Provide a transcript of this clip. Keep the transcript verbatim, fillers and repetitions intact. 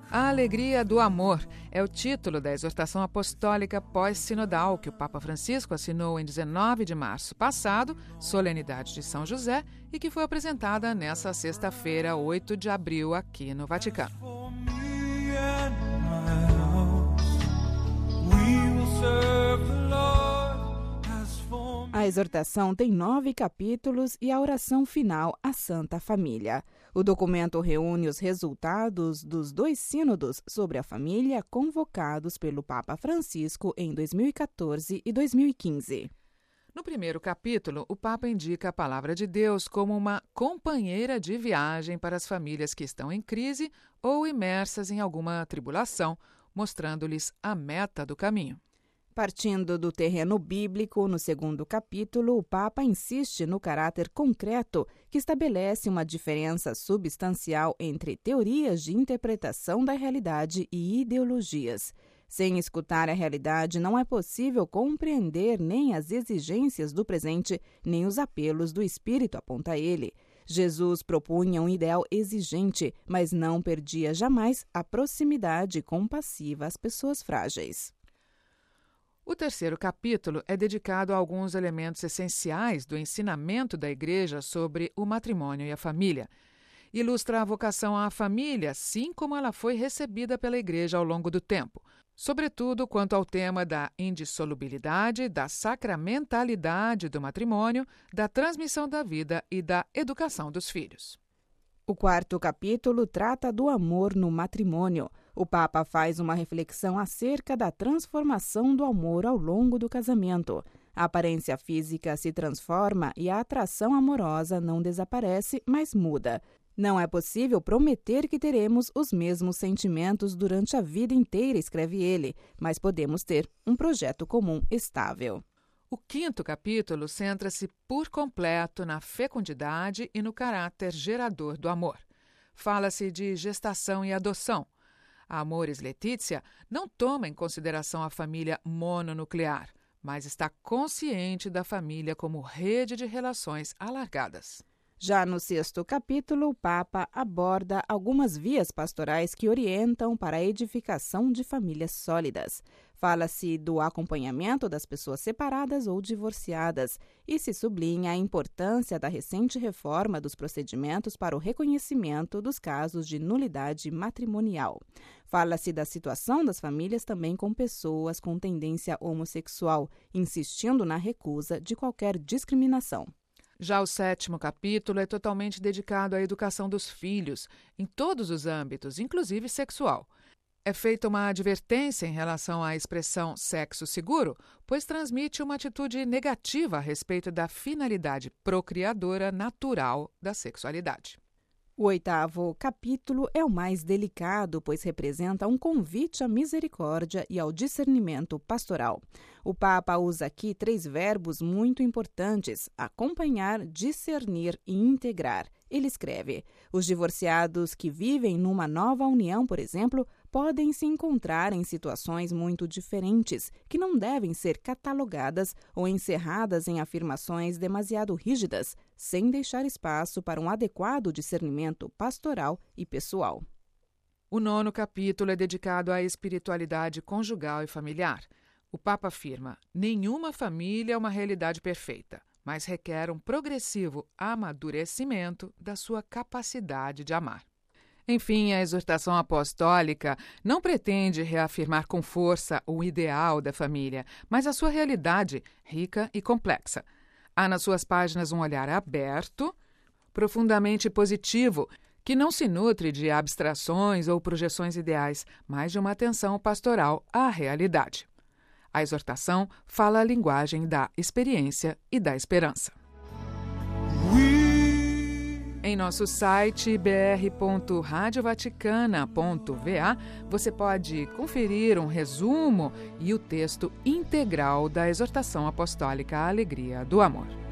A Alegria do Amor é o título da exortação apostólica pós-sinodal que o Papa Francisco assinou em dezenove de março passado, solenidade de São José, e que foi apresentada nesta sexta-feira, oito de abril, aqui no Vaticano. A exortação tem nove capítulos e a oração final, a Santa Família. O documento reúne os resultados dos dois sínodos sobre a família convocados pelo Papa Francisco em dois mil e quatorze e dois mil e quinze. No primeiro capítulo, o Papa indica a Palavra de Deus como uma companheira de viagem para as famílias que estão em crise ou imersas em alguma tribulação, mostrando-lhes a meta do caminho. Partindo do terreno bíblico, no segundo capítulo, o Papa insiste no caráter concreto que estabelece uma diferença substancial entre teorias de interpretação da realidade e ideologias. Sem escutar a realidade, não é possível compreender nem as exigências do presente, nem os apelos do Espírito, aponta ele. Jesus propunha um ideal exigente, mas não perdia jamais a proximidade compassiva às pessoas frágeis. O terceiro capítulo é dedicado a alguns elementos essenciais do ensinamento da Igreja sobre o matrimônio e a família. Ilustra a vocação à família, assim como ela foi recebida pela Igreja ao longo do tempo, sobretudo quanto ao tema da indissolubilidade, da sacramentalidade do matrimônio, da transmissão da vida e da educação dos filhos. O quarto capítulo trata do amor no matrimônio. O Papa faz uma reflexão acerca da transformação do amor ao longo do casamento. A aparência física se transforma e a atração amorosa não desaparece, mas muda. Não é possível prometer que teremos os mesmos sentimentos durante a vida inteira, escreve ele, mas podemos ter um projeto comum estável. O quinto capítulo centra-se por completo na fecundidade e no caráter gerador do amor. Fala-se de gestação e adoção. A Amoris Laetitia não toma em consideração a família mononuclear, mas está consciente da família como rede de relações alargadas. Já no sexto capítulo, o Papa aborda algumas vias pastorais que orientam para a edificação de famílias sólidas. Fala-se do acompanhamento das pessoas separadas ou divorciadas e se sublinha a importância da recente reforma dos procedimentos para o reconhecimento dos casos de nulidade matrimonial. Fala-se da situação das famílias também com pessoas com tendência homossexual, insistindo na recusa de qualquer discriminação. Já o sétimo capítulo é totalmente dedicado à educação dos filhos, em todos os âmbitos, inclusive sexual. É feita uma advertência em relação à expressão sexo seguro, pois transmite uma atitude negativa a respeito da finalidade procriadora natural da sexualidade. O oitavo capítulo é o mais delicado, pois representa um convite à misericórdia e ao discernimento pastoral. O Papa usa aqui três verbos muito importantes: acompanhar, discernir e integrar. Ele escreve: os divorciados que vivem numa nova união, por exemplo, podem se encontrar em situações muito diferentes, que não devem ser catalogadas ou encerradas em afirmações demasiado rígidas, sem deixar espaço para um adequado discernimento pastoral e pessoal. O nono capítulo é dedicado à espiritualidade conjugal e familiar. O Papa afirma: nenhuma família é uma realidade perfeita, mas requer um progressivo amadurecimento da sua capacidade de amar. Enfim, a exortação apostólica não pretende reafirmar com força o ideal da família, mas a sua realidade rica e complexa. Há nas suas páginas um olhar aberto, profundamente positivo, que não se nutre de abstrações ou projeções ideais, mas de uma atenção pastoral à realidade. A exortação fala a linguagem da experiência e da esperança. Em nosso site b r ponto radio vaticana ponto v a você pode conferir um resumo e o texto integral da exortação apostólica à Alegria do Amor.